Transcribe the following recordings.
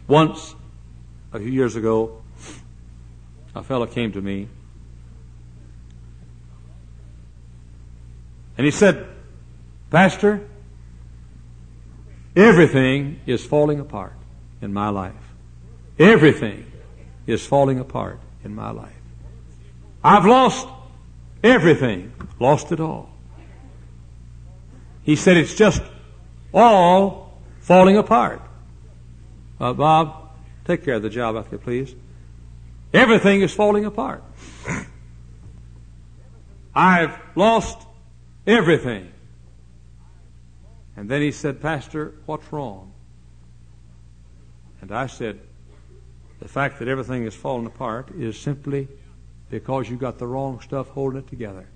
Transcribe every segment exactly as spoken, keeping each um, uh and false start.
Once, a few years ago, a fellow came to me and he said, "Pastor, everything is falling apart in my life. Everything is falling apart in my life. I've lost everything, lost it all." He said, "It's just all falling apart." Uh, Bob, take care of the job out there, please. Everything is falling apart. I've lost everything. And then he said, "Pastor, what's wrong?" And I said, "The fact that everything is falling apart is simply because you got the wrong stuff holding it together.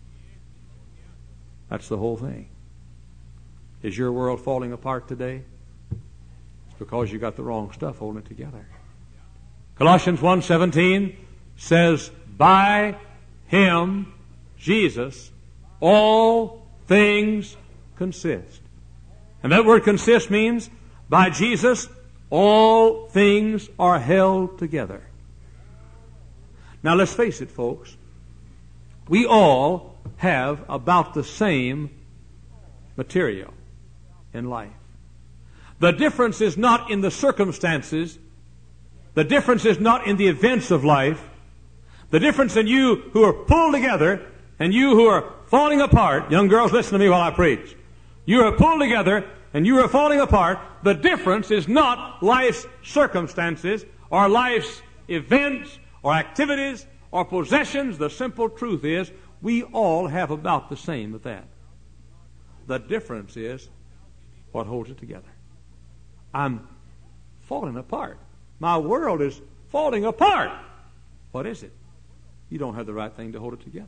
That's the whole thing. Is your world falling apart today? It's because you got the wrong stuff holding it together." Colossians one seventeen says, "By Him, Jesus, all things consist." And that word consist means by Jesus, all things are held together. Now let's face it, folks. We all have about the same material in life. The difference is not in the circumstances. The difference is not in the events of life. The difference in you who are pulled together and you who are falling apart. Young girls, listen to me while I preach. You are pulled together and you are falling apart. The difference is not life's circumstances or life's events or activities or possessions. The simple truth is we all have about the same with that. The difference is what holds it together. I'm falling apart. My world is falling apart. What is it? You don't have the right thing to hold it together.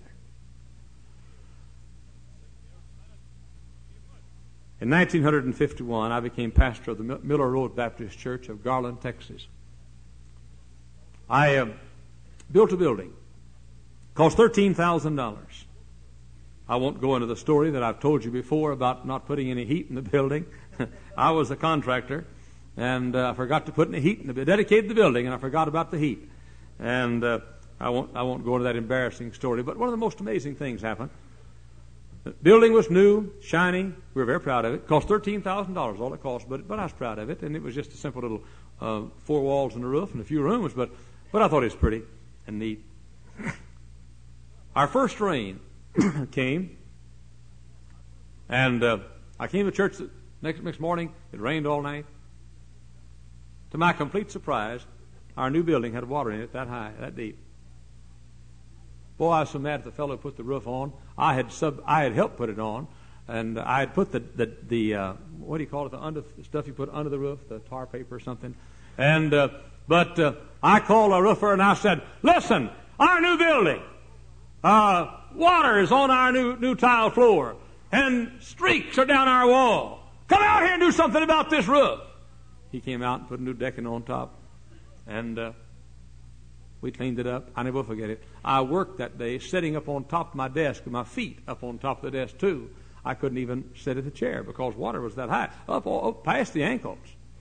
In nineteen fifty-one, I became pastor of the Miller Road Baptist Church of Garland, Texas. I uh, built a building. Cost thirteen thousand dollars. I won't go into the story that I've told you before about not putting any heat in the building. I was a contractor, and uh, I forgot to put any heat in the dedicated the building, and I forgot about the heat. And uh, I won't I won't go into that embarrassing story. But one of the most amazing things happened. The building was new, shiny. We were very proud of it. It cost thirteen thousand dollars, all it cost, but but I was proud of it. And it was just a simple little uh, four walls and a roof and a few rooms, but but I thought it was pretty and neat. Our first rain came, and uh, I came to church the next next morning. It rained all night. To my complete surprise, our new building had water in it that high, that deep. Boy, I was so mad at the fellow who put the roof on. I had sub, I had helped put it on, and I had put the the, the uh, what do you call it? The under the stuff you put under the roof, the tar paper or something. And uh, but uh, I called a roofer and I said, "Listen, our new building, uh, water is on our new new tile floor, and streaks are down our wall. Come out here and do something about this roof." He came out and put a new decking on top, and uh, we cleaned it up. I never will forget it. I worked that day sitting up on top of my desk with my feet up on top of the desk too. I couldn't even sit at the chair because water was that high, up, up past the ankles.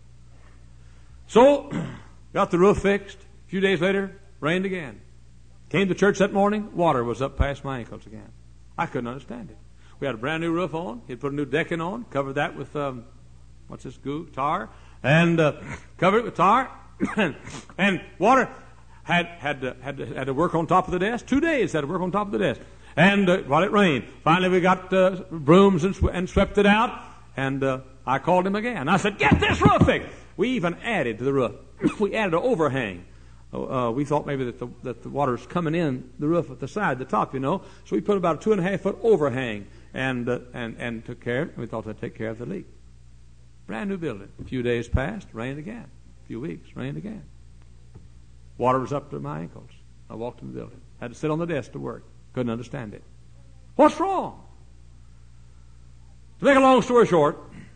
So, got the roof fixed. A few days later, rained again. Came to church that morning, water was up past my ankles again. I couldn't understand it. We had a brand new roof on. He'd put a new decking on, covered that with, um, what's this goo? Tar. And uh, covered it with tar. And water had had to, had, to, had to work on top of the desk. Two days had to work on top of the desk. And uh, while it rained, finally we got uh, brooms and, sw- and swept it out. And uh, I called him again. I said, "Get this roof fixed." We even added to the roof. We added an overhang. Uh, we thought maybe that the that the water was coming in the roof at the side, the top, you know. So we put about a two and a half foot overhang and uh, and and took care of it. We thought that'd take care of the leak. Brand new building. A few days passed, rained again. A few weeks, rained again. Water was up to my ankles. I walked in the building. Had to sit on the desk to work. Couldn't understand it. What's wrong? To make a long story short,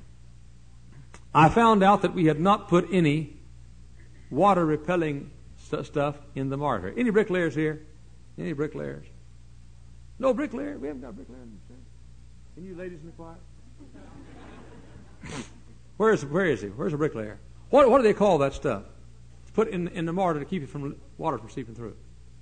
I found out that we had not put any water-repelling st- stuff in the mortar. Any bricklayers here? Any bricklayers? No bricklayer? We haven't got a bricklayer in the church. Any you ladies in the choir? Where is, where is he? Where's a bricklayer? What, what do they call that stuff? It's put in, in the mortar to keep it from water from seeping through.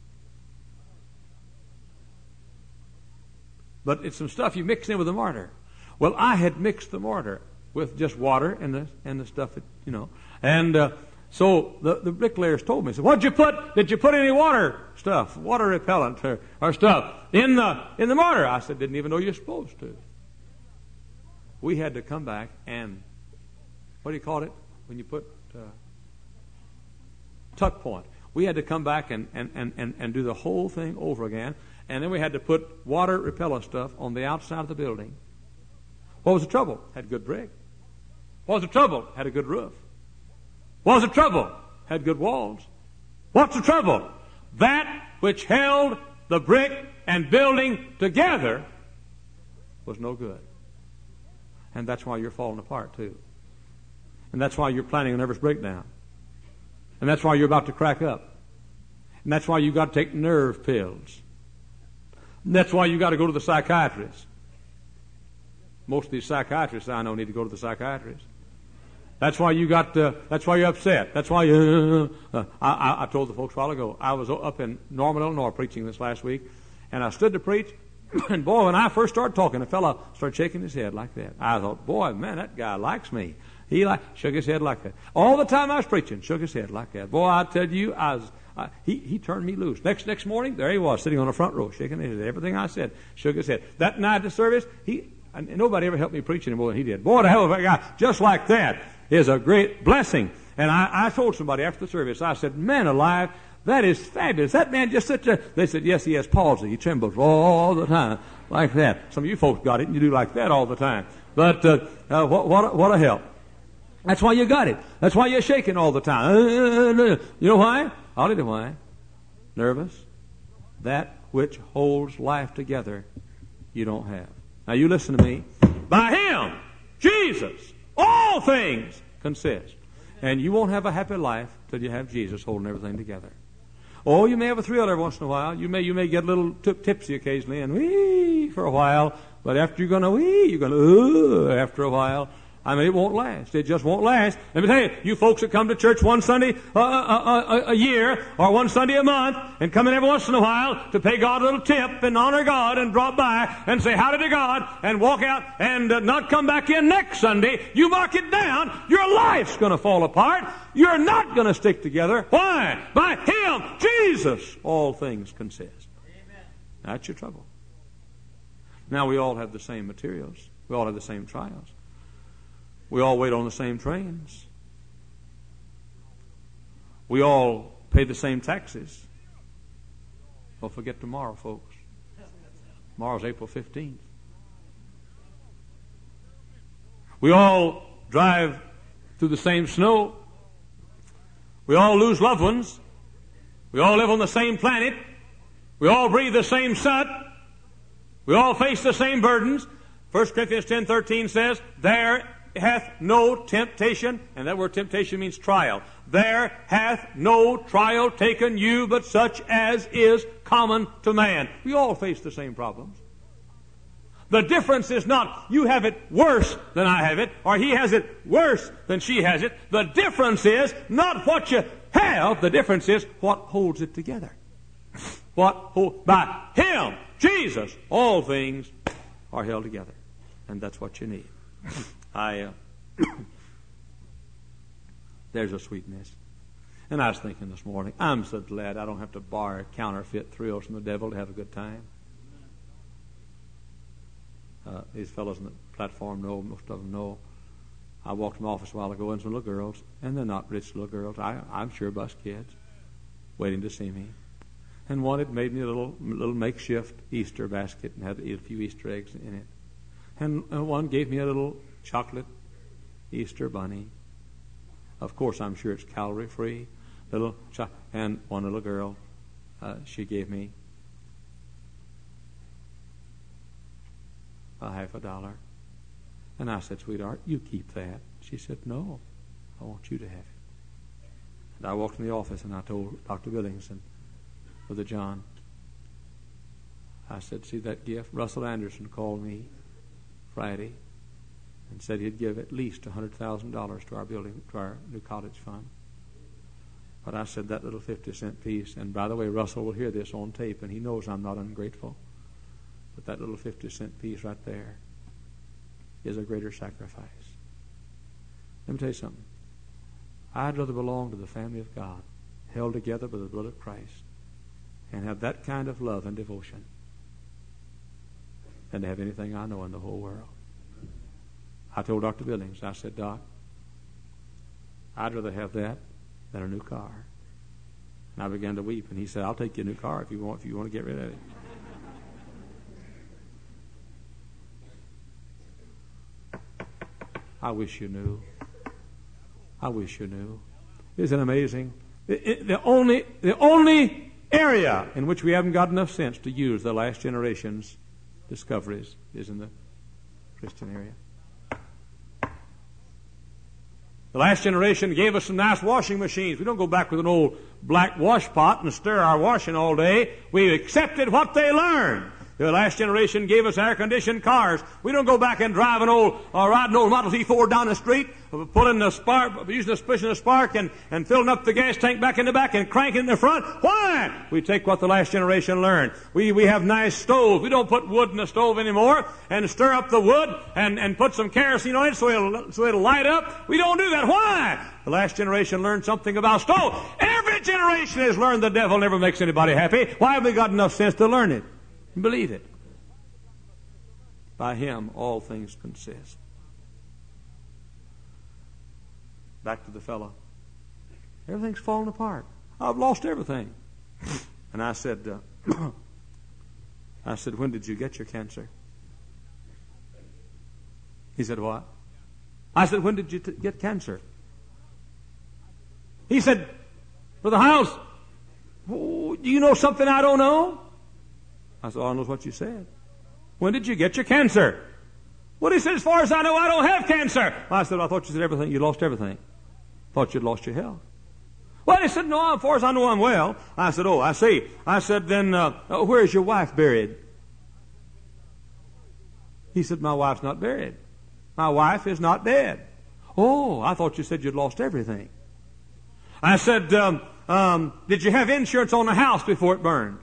But it's some stuff you mix in with the mortar. Well, I had mixed the mortar with just water and the and the stuff that, you know. And uh, so the, the bricklayers told me, said, what'd you put? Did you put any water stuff, water repellent or, or stuff in the in the mortar? I said, didn't even know you're supposed to. We had to come back and, what do you call it when you put uh, tuck point? We had to come back and, and, and, and, and do the whole thing over again. And then we had to put water repellent stuff on the outside of the building. What was the trouble? Had good brick. What was the trouble? Had a good roof. What was the trouble? Had good walls. What's the trouble? That which held the brick and building together was no good. And that's why you're falling apart too. And that's why you're planning a nervous breakdown. And that's why you're about to crack up. And that's why you've got to take nerve pills. And that's why you've got to go to the psychiatrist. Most of these psychiatrists I know need to go to the psychiatrist. That's why you got. Uh, that's why you're upset. That's why you. Uh, uh, I, I told the folks a while ago. I was up in Norman, Illinois, preaching this last week, and I stood to preach. And boy, when I first started talking, a fellow started shaking his head like that. I thought, boy, man, that guy likes me. He like shook his head like that all the time I was preaching. Shook his head like that. Boy, I tell you, I was. I, he he turned me loose. Next next morning, there he was sitting on the front row, shaking his head. Everything I said, shook his head. That night at the service, he. And nobody ever helped me preach any more than he did. Boy, the hell of a guy, just like that, is a great blessing. And I, I told somebody after the service, I said, man alive, that is fabulous. That man just such a... They said, yes, he has palsy. He trembles all the time like that. Some of you folks got it, and you do like that all the time. But uh, uh, what, what, a, what a help. That's why you got it. That's why you're shaking all the time. You know why? I'll tell you why. Nervous. That which holds life together, you don't have. Now you listen to me. By Him, Jesus, all things consist. And you won't have a happy life till you have Jesus holding everything together. Oh, you may have a thrill every once in a while. You may you may get a little t- tipsy occasionally and wee for a while. But after you're going to wee, you're going to uh, after a while. I mean, it won't last. It just won't last. Let me tell you, you folks that come to church one Sunday uh, uh, uh, a year or one Sunday a month and come in every once in a while to pay God a little tip and honor God and drop by and say howdy to God and walk out and uh, not come back in next Sunday, you mark it down, your life's going to fall apart. You're not going to stick together. Why? By Him, Jesus, all things consist. Amen. That's your trouble. Now we all have the same materials. We all have the same trials. We all wait on the same trains. We all pay the same taxes. Don't forget tomorrow, folks. Tomorrow's April fifteenth. We all drive through the same snow. We all lose loved ones. We all live on the same planet. We all breathe the same soot. We all face the same burdens. First Corinthians ten thirteen says, there hath no temptation, and that word temptation means trial. There hath no trial taken you but such as is common to man. We all face the same problems. The difference is not you have it worse than I have it, or he has it worse than she has it. The difference is not what you have, the difference is what holds it together. What hold, by Him, Jesus, all things are held together. And that's what you need. I, uh, there's a sweetness. And I was thinking this morning, I'm so glad I don't have to borrow counterfeit thrills from the devil to have a good time. Uh, these fellows on the platform know, most of them know. I walked in my office a while ago, and some little girls, and they're not rich little girls, I, I'm sure bus kids, waiting to see me. And one had made me a little, little makeshift Easter basket and had a few Easter eggs in it. And uh, one gave me a little chocolate Easter bunny. Of course, I'm sure it's calorie-free. Little cho- and one little girl, uh, she gave me a half a dollar. And I said, sweetheart, you keep that. She said, no, I want you to have it. And I walked in the office and I told Doctor Billings and Brother John, I said, see that gift? Russell Anderson called me Friday and said he'd give at least one hundred thousand dollars to our building, to our new college fund. But I said, that little fifty cent piece, and by the way, Russell will hear this on tape, and he knows I'm not ungrateful, but that little fifty cent piece right there is a greater sacrifice. Let me tell you something. I'd rather belong to the family of God, held together by the blood of Christ, and have that kind of love and devotion than to have anything I know in the whole world. I told Doctor Billings, I said, Doc, I'd rather have that than a new car. And I began to weep, and he said, I'll take you a new car if you want, if you want to get rid of it. I wish you knew. I wish you knew. Isn't it amazing? It, it, the only, the only area in which we haven't got enough sense to use the last generation's discoveries is in the Christian area. The last generation gave us some nice washing machines. We don't go back with an old black wash pot and stir our washing all day. We accepted what they learned. The last generation gave us air-conditioned cars. We don't go back and drive an old, or ride an old Model T Ford down the street, pulling the spark, using the pushing the spark, and, and filling up the gas tank back in the back and cranking in the front. Why? We take what the last generation learned. We we have nice stoves. We don't put wood in the stove anymore and stir up the wood and, and put some kerosene on it so it'll so it'll light up. We don't do that. Why? The last generation learned something about stove. Every generation has learned the devil never makes anybody happy. Why have we got enough sense to learn it? Believe it. By him all things consist. Back to the fellow. Everything's falling apart. I've lost everything. And I said, uh, I said, when did you get your cancer? He said, what? I said, when did you t- get cancer? He said, Brother Hiles, do you know something I don't know? I said, oh, I know what you said. When did you get your cancer? Well, he said, as far as I know, I don't have cancer. I said, I thought you said everything. You lost everything. Thought you'd lost your health. Well, he said, no, as far as I know, I'm well. I said, oh, I see. I said, then uh, where is your wife buried? He said, my wife's not buried. My wife is not dead. Oh, I thought you said you'd lost everything. I said, um, um, did you have insurance on the house before it burned?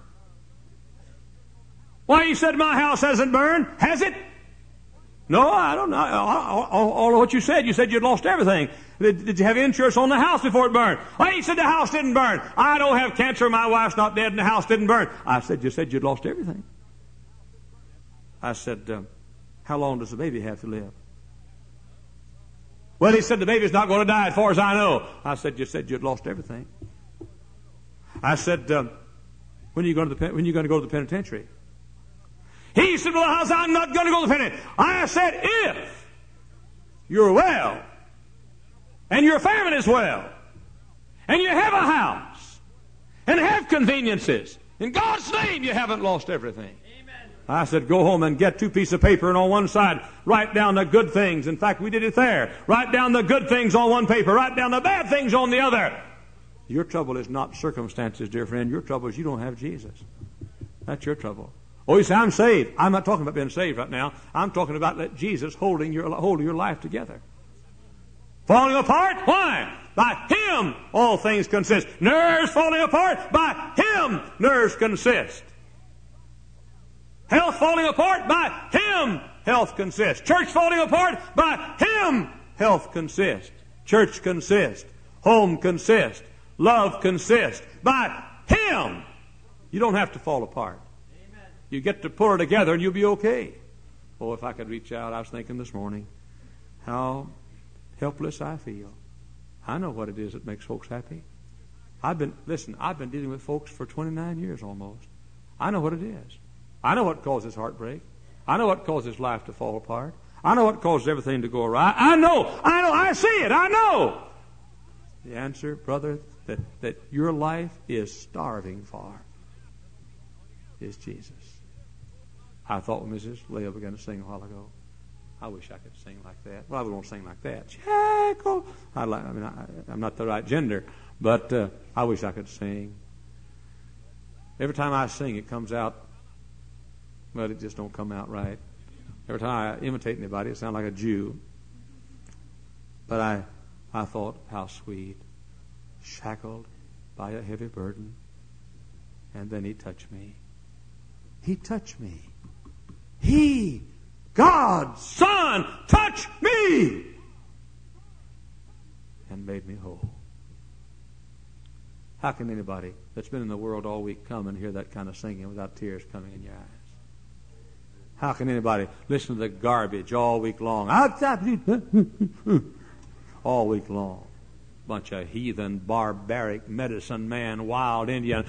Why, you said my house hasn't burned. Has it? No, I don't know. All, all, all of what you said, you said you'd lost everything. Did, did you have insurance on the house before it burned? Why, you said the house didn't burn. I don't have cancer, my wife's not dead, and the house didn't burn. I said, you said you'd lost everything. I said, um, how long does the baby have to live? Well, he said the baby's not going to die as far as I know. I said, you said you'd lost everything. I said, um, when are you going to the, when are you going to go to the penitentiary? He said, well, I'm not going to go to the penitentiary. I said, if you're well, and your family is well, and you have a house, and have conveniences, in God's name you haven't lost everything. Amen. I said, go home and get two pieces of paper, and on one side write down the good things. In fact, we did it there. Write down the good things on one paper. Write down the bad things on the other. Your trouble is not circumstances, dear friend. Your trouble is you don't have Jesus. That's your trouble. Oh, you say, I'm saved. I'm not talking about being saved right now. I'm talking about let Jesus holding your, holding your life together. Falling apart? Why? By him all things consist. Nerves falling apart? By him nerves consist. Health falling apart? By him health consists. Church falling apart? By him health consists. Church consists. Home consists. Love consists. By him. You don't have to fall apart. You get to pull it together and you'll be okay. Oh, if I could reach out, I was thinking this morning how helpless I feel. I know what it is that makes folks happy. I've been, listen, I've been dealing with folks for twenty-nine years almost. I know what it is. I know what causes heartbreak. I know what causes life to fall apart. I know what causes everything to go awry. I know, I know, I see it, I know. The answer, brother, that, that your life is starving for is Jesus. I thought when Missus Leah began to sing a while ago, I wish I could sing like that. Well, I won't sing like that. Jackal. I, like, I mean, I, I'm not the right gender, but uh, I wish I could sing. Every time I sing, it comes out, but it just don't come out right. Every time I imitate anybody, it sounds like a Jew. But I, I thought, how sweet, shackled by a heavy burden. And then he touched me. He touched me. He, God's Son, touched me and made me whole. How can anybody that's been in the world all week come and hear that kind of singing without tears coming in your eyes? How can anybody listen to the garbage all week long? All week long. Bunch of heathen, barbaric, medicine man, wild Indian,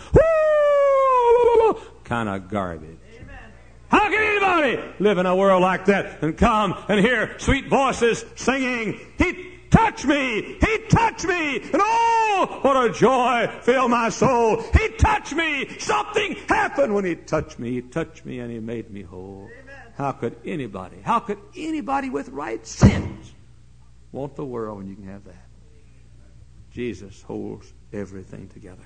kind of garbage. Amen. How can anybody live in a world like that and come and hear sweet voices singing, He touched me, He touched me, and oh, what a joy filled my soul. He touched me. Something happened when He touched me. He touched me and He made me whole. Amen. How could anybody, how could anybody with right sense want the world when you can have that? Jesus holds everything together.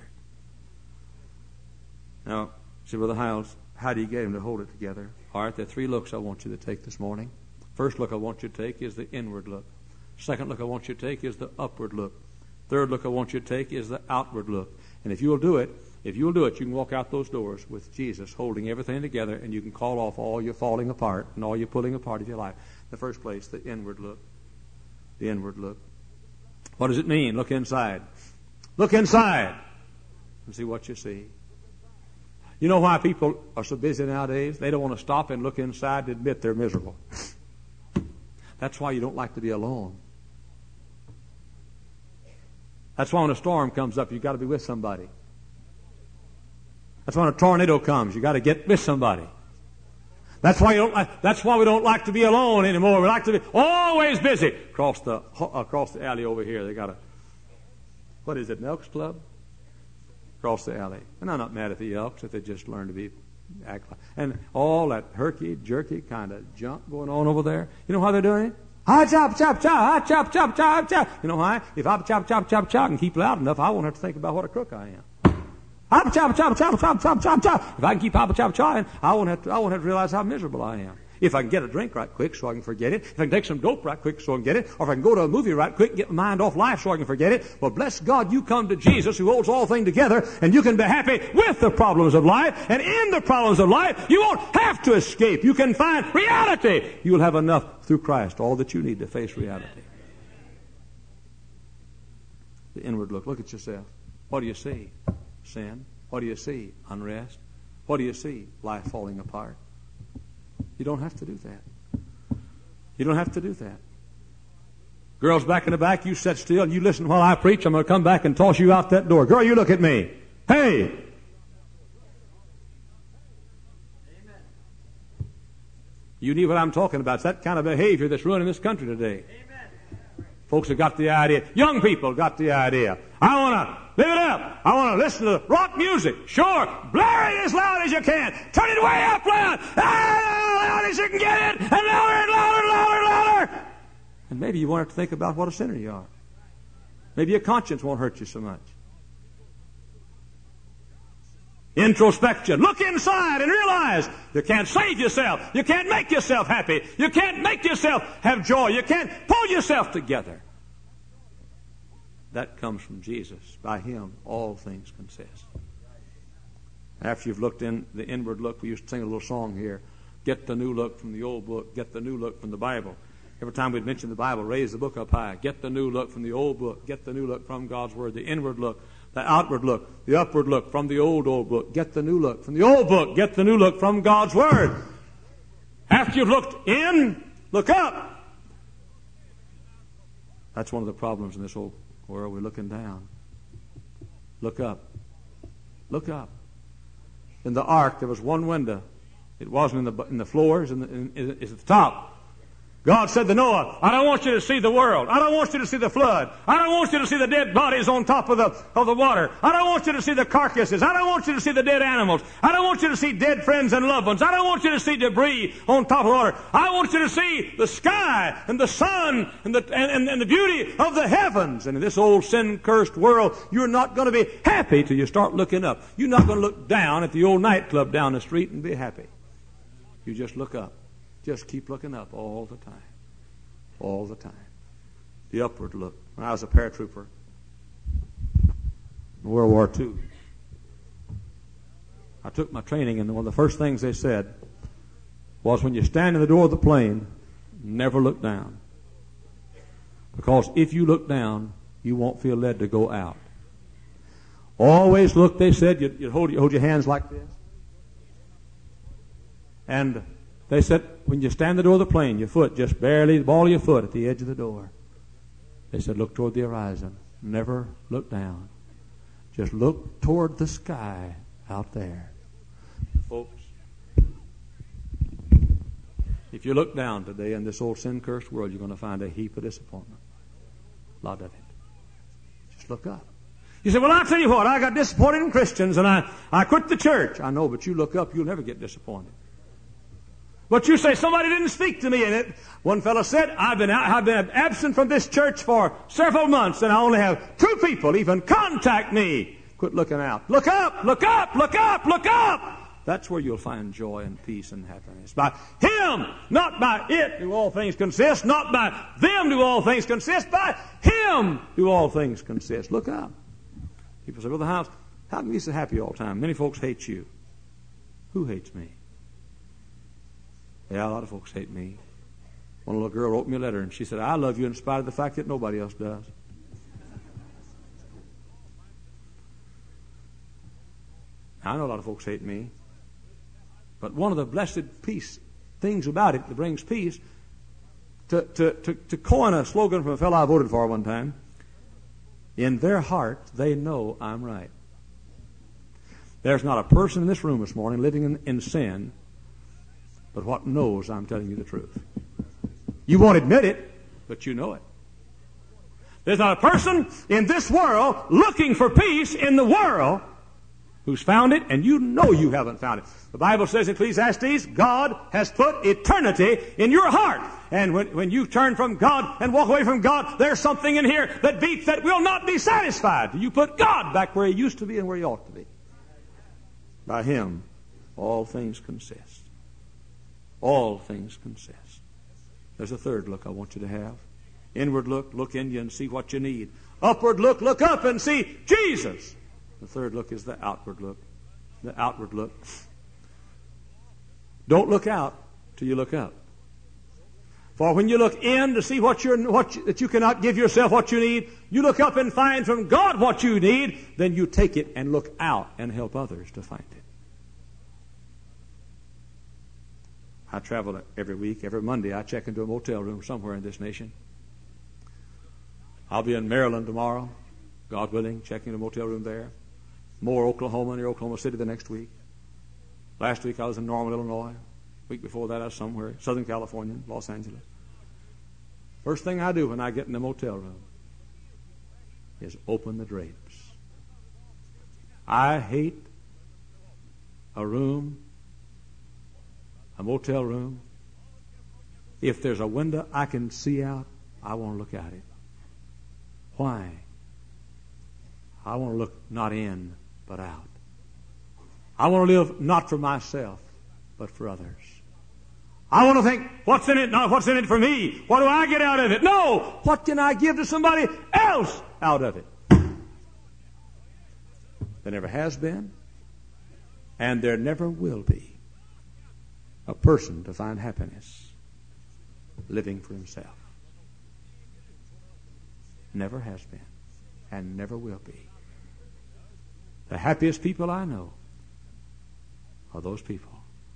Now, see, Brother Hiles, how do you get him to hold it together? All right, there are three looks I want you to take this morning. First look I want you to take is the inward look. Second look I want you to take is the upward look. Third look I want you to take is the outward look. And if you'll do it, if you'll do it, you can walk out those doors with Jesus holding everything together, and you can call off all your falling apart and all your pulling apart of your life. In the first place, the inward look. The inward look. What does it mean? Look inside. Look inside and see what you see. You know why people are so busy nowadays? They don't want to stop and look inside to admit they're miserable. That's why you don't like to be alone. That's why when a storm comes up, you've got to be with somebody. That's when a tornado comes, you've got to get with somebody. That's why you don't like, that's why we don't like to be alone anymore. We like to be always busy. Across the across the alley over here, they got a, what is it, an Elks Club? Across the alley. And I'm not mad at the Elks if they just learn to be act like, and all that herky jerky kind of junk going on over there. You know why they're doing it? I chop chop chop, I chop chop chop chop. You know why? If I chop chop chop chop and keep loud enough, I won't have to think about what a crook I am. Chop chop chop chop chop chop chop chop. If I can keep chop chop chopping, I won't have to. I won't have to realize how miserable I am. If I can get a drink right quick so I can forget it, if I can take some dope right quick so I can get it, or if I can go to a movie right quick and get my mind off life so I can forget it, well, bless God, you come to Jesus who holds all things together, and you can be happy with the problems of life, and in the problems of life, you won't have to escape. You can find reality. You'll have enough through Christ, all that you need to face reality. The inward look. Look at yourself. What do you see? Sin. What do you see? Unrest. What do you see? Life falling apart. You don't have to do that. You don't have to do that. Girls back in the back, you sit still and you listen while I preach. I'm going to come back and toss you out that door. Girl, you look at me. Hey! Amen. You need what I'm talking about. It's that kind of behavior that's ruining this country today. Amen. Folks have got the idea. Young people got the idea. I want to live it up. I want to listen to rock music. Sure. Blare it as loud as you can. Turn it way up loud. Ah, loud as you can get it. And louder and louder and louder and louder. And maybe you won't have to think about what a sinner you are. Maybe your conscience won't hurt you so much. Introspection. Look inside and realize you can't save yourself. You can't make yourself happy. You can't make yourself have joy. You can't pull yourself together. That comes from Jesus. By Him, all things consist. After you've looked in the inward look, we used to sing a little song here. Get the new look from the old book. Get the new look from the Bible. Every time we'd mention the Bible, raise the book up high. Get the new look from the old book. Get the new look from God's Word. The inward look, the outward look, the upward look from the old, old book. Get the new look from the old book. Get the new look from God's Word. After you've looked in, look up. That's one of the problems in this whole world. We're looking down. Look up. Look up. In the ark, there was one window. It wasn't in the in the floors, and in, in, it's at the top. God said to Noah, I don't want you to see the world. I don't want you to see the flood. I don't want you to see the dead bodies on top of the, of the water. I don't want you to see the carcasses. I don't want you to see the dead animals. I don't want you to see dead friends and loved ones. I don't want you to see debris on top of the water. I want you to see the sky and the sun and the, and, and, and the beauty of the heavens. And in this old sin-cursed world, you're not going to be happy till you start looking up. You're not going to look down at the old nightclub down the street and be happy. You just look up. Just keep looking up all the time. All the time. The upward look. When I was a paratrooper in World War Two, I took my training, and one of the first things they said was, when you stand in the door of the plane, never look down. Because if you look down, you won't feel led to go out. Always look, they said, you'd, you'd hold, you hold your hands like this. And they said, when you stand in the door of the plane, your foot just barely, the ball of your foot at the edge of the door. They said, look toward the horizon. Never look down. Just look toward the sky out there. Folks, if you look down today in this old sin-cursed world, you're going to find a heap of disappointment. A lot of it. Just look up. You say, well, I'll tell you what, I got disappointed in Christians and I, I quit the church. I know, but you look up, you'll never get disappointed. But you say, somebody didn't speak to me in it. One fellow said, I've been, out, I've been absent from this church for several months and I only have two people even contact me. Quit looking out. Look up, look up, look up, look up. That's where you'll find joy and peace and happiness. By Him, not by it do all things consist, not by them do all things consist, by Him do all things consist. Look up. People say, well, the house, how can you be so happy all the time? Many folks hate you. Who hates me? Yeah, a lot of folks hate me. One little girl wrote me a letter and she said, I love you in spite of the fact that nobody else does. I know a lot of folks hate me. But one of the blessed peace things about it that brings peace, to, to, to, to coin a slogan from a fellow I voted for one time, in their heart, they know I'm right. There's not a person in this room this morning living in, in sin, but what knows I'm telling you the truth. You won't admit it, but you know it. There's not a person in this world looking for peace in the world who's found it, and you know you haven't found it. The Bible says in Ecclesiastes, God has put eternity in your heart. And when, when you turn from God and walk away from God, there's something in here that beats that will not be satisfied. You put God back where He used to be and where He ought to be. By Him, all things consist. All things consist. There's a third look I want you to have. Inward look, look in you and see what you need. Upward look, look up and see Jesus. The third look is the outward look. The outward look. Don't look out till you look up. For when you look in to see what you're, what you, that you cannot give yourself what you need, you look up and find from God what you need, then you take it and look out and help others to find it. I travel every week. Every Monday I check into a motel room somewhere in this nation. I'll be in Maryland tomorrow, God willing, checking in a motel room there. More, Oklahoma, near Oklahoma City the next week. Last week I was in Normal, Illinois. Week before that I was somewhere, Southern California, Los Angeles. First thing I do when I get in the motel room is open the drapes. I hate a room, a motel room. If there's a window I can see out, I want to look at it. Why? I want to look not in, but out. I want to live not for myself, but for others. I want to think, what's in it? Not what's in it for me. What do I get out of it? No! What can I give to somebody else out of it? There never has been, and there never will be a person to find happiness living for himself. Never has been, and never will be. The happiest people I know are those people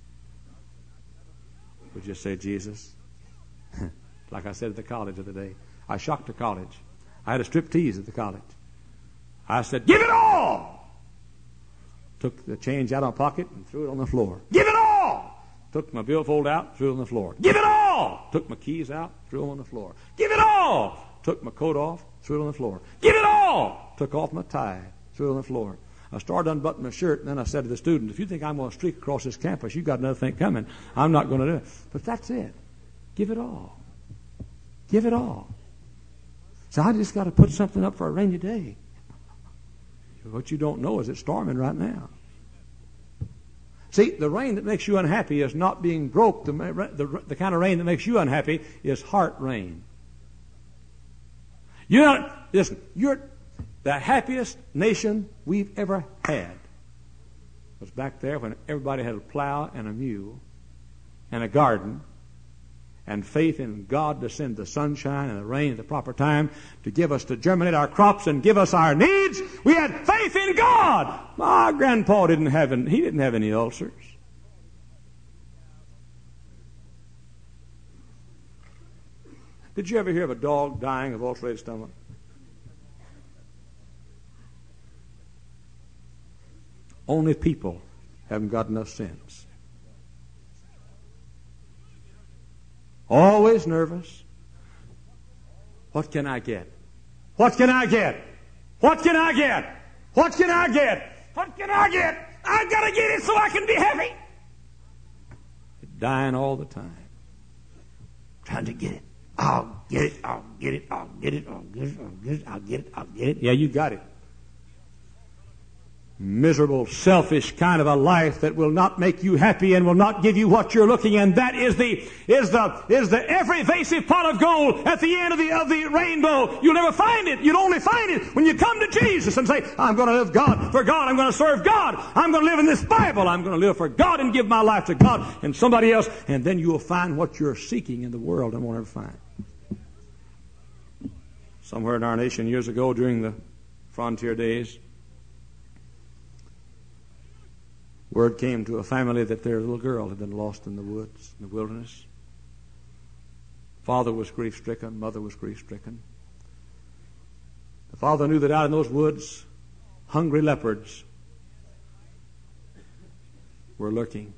who just say, Jesus, like I said at the college the other day, I shocked the college. I had a strip tease at the college. I said, give it all! Took the change out of my pocket and threw it on the floor. Give it all! Took my billfold out, threw it on the floor. Give it all! Took my keys out, threw them on the floor. Give it all! Took my coat off, threw it on the floor. Give it all! Took off my tie, threw it on the floor. I started unbuttoning my shirt, and then I said to the student, if you think I'm going to streak across this campus, you've got another thing coming. I'm not going to do it. But that's it. Give it all. Give it all. So I just got to put something up for a rainy day. What you don't know is it's storming right now. See, the rain that makes you unhappy is not being broke. The, the, the kind of rain that makes you unhappy is heart rain. You know, listen, you're the happiest nation we've ever had was back there when everybody had a plow and a mule and a garden and faith in God to send the sunshine and the rain at the proper time to give us, to germinate our crops and give us our needs. We had faith in God. My grandpa didn't have any, he didn't have any ulcers. Did you ever hear of a dog dying of ulcerated stomach? Only people haven't got enough sense. Always nervous. What can I get? What can I get? What can I get? What can I get? What can I get? I've got to get it so I can be happy. Dying all the time. Trying to get it. I'll get it. I'll get it. I'll get it. I'll get it. I'll get it. I'll get it. I'll get it. Yeah, you got it. Miserable, selfish kind of a life that will not make you happy and will not give you what you're looking. And that is the is the is the ever-evasive pot of gold at the end of the of the rainbow. You'll never find it. You'll only find it when you come to Jesus and say, "I'm going to live God for God. I'm going to serve God. I'm going to live in this Bible. I'm going to live for God and give my life to God and somebody else." And then you will find what you're seeking in the world and won't ever find. Somewhere in our nation years ago during the frontier days, word came to a family that their little girl had been lost in the woods, in the wilderness. Father was grief-stricken. Mother was grief-stricken. The father knew that out in those woods, hungry leopards were lurking.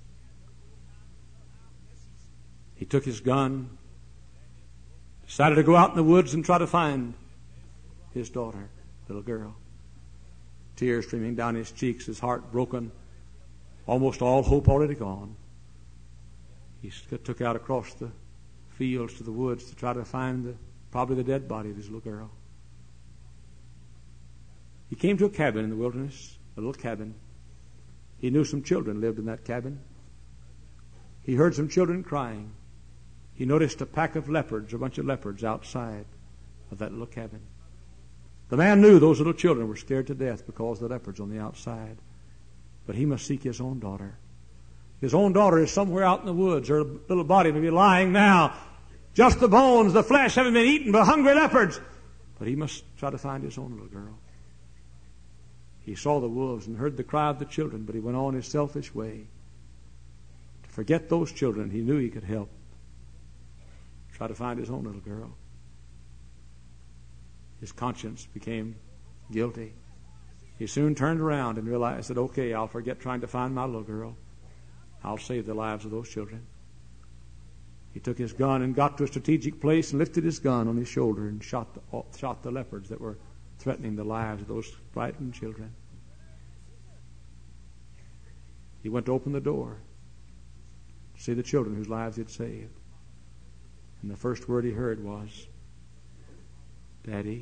He took his gun, decided to go out in the woods and try to find his daughter, little girl. Tears streaming down his cheeks, his heart broken. Almost all hope already gone. He took out across the fields to the woods to try to find the, probably the dead body of his little girl. He came to a cabin in the wilderness, a little cabin. He knew some children lived in that cabin. He heard some children crying. He noticed a pack of leopards, a bunch of leopards outside of that little cabin. The man knew those little children were scared to death because of the leopards on the outside. But he must seek his own daughter. His own daughter is somewhere out in the woods. Her little body may be lying now. Just the bones, the flesh haven't been eaten by hungry leopards. But he must try to find his own little girl. He saw the wolves and heard the cry of the children, but he went on his selfish way. To forget those children he knew he could help. Try to find his own little girl. His conscience became guilty. He soon turned around and realized that, okay, I'll forget trying to find my little girl. I'll save the lives of those children. He took his gun and got to a strategic place and lifted his gun on his shoulder and shot the, shot the leopards that were threatening the lives of those frightened children. He went to open the door to see the children whose lives he had saved. And the first word he heard was, "Daddy."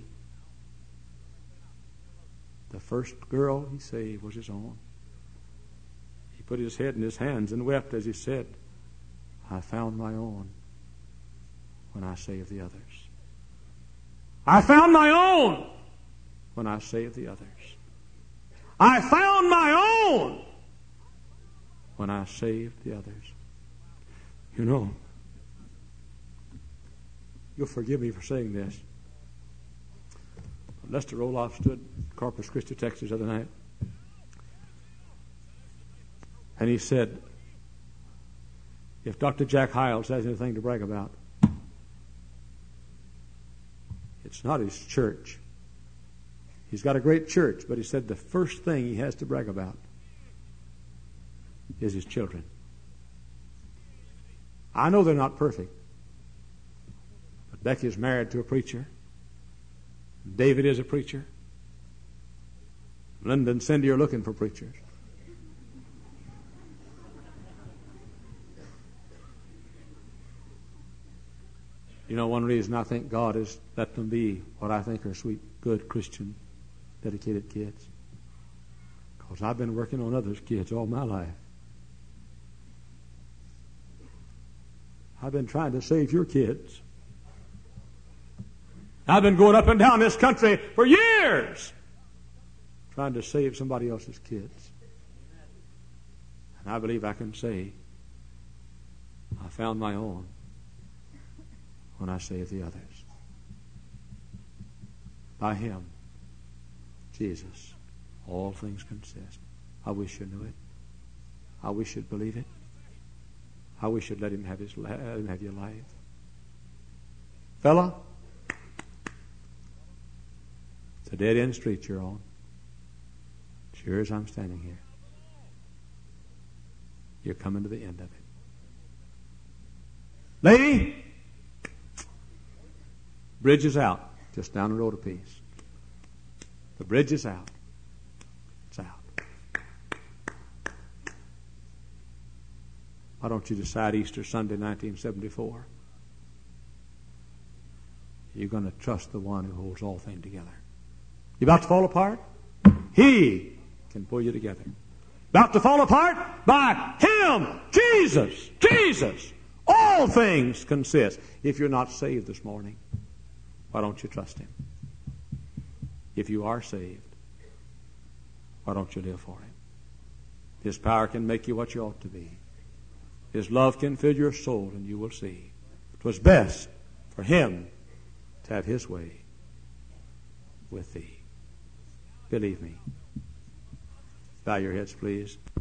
The first girl he saved was his own. He put his head in his hands and wept as he said, "I found my own when I saved the others. I found my own when I saved the others. I found my own when I saved the others." You know, you'll forgive me for saying this. Lester Roloff stood in Corpus Christi, Texas, the other night. And he said, if Doctor Jack Hyles has anything to brag about, it's not his church. He's got a great church, but he said the first thing he has to brag about is his children. I know they're not perfect, but Becky's married to a preacher. David is a preacher. Linda and Cindy are looking for preachers. You know, one reason I think God has let them be what I think are sweet, good, Christian, dedicated kids. Because I've been working on others' kids all my life. I've been trying to save your kids. I've been going up and down this country for years trying to save somebody else's kids. And I believe I can say I found my own when I saved the others. By Him, Jesus, all things consist. I wish you knew it. I wish you'd believe it. I wish you'd let Him have his, let Him have your life. Fella, it's a dead-end street you're on. Sure as I'm standing here. You're coming to the end of it. Lady, bridge is out. Just down the road a piece. The bridge is out. It's out. Why don't you decide Easter Sunday, nineteen seventy-four? You're going to trust the one who holds all things together. You about to fall apart? He can pull you together. About to fall apart? By Him, Jesus, Jesus. All things consist. If you're not saved this morning, why don't you trust Him? If you are saved, why don't you live for Him? His power can make you what you ought to be. His love can fill your soul, and you will see. It was best for Him to have His way with thee. Believe me. Bow your heads, please.